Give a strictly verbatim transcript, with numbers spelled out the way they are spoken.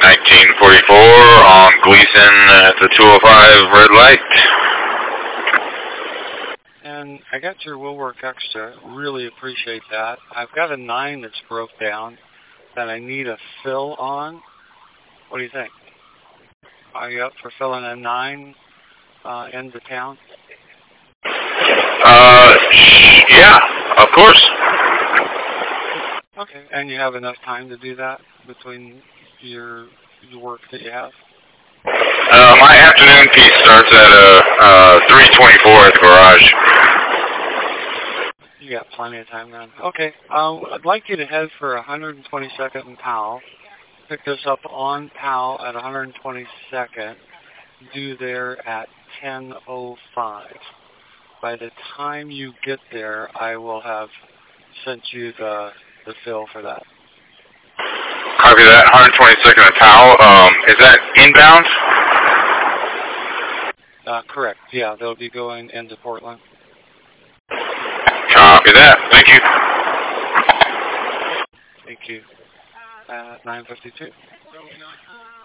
nineteen forty-four on Gleason at the two oh five red light. And I got your Will Work Extra. Really appreciate that. I've got a nine that's broke down that I need a fill on. What do you think? Are you up for filling a nine uh, into town? Uh, yeah, of course. Okay, and you have enough time to do that between your, your work that you have? Uh, my afternoon piece starts at uh, uh, three twenty-four at the garage. You got plenty of time then. Okay, um, I'd like you to head for one twenty-second and Powell. Pick this up on Powell at one twenty-second. Due there at ten oh five. By the time you get there, I will have sent you the the fill for that. Copy that. one twenty-second and Powell. Um, is that inbound? Uh, correct. Yeah, they'll be going into Portland. Copy that. Thank you. Thank you. At nine fifty-two.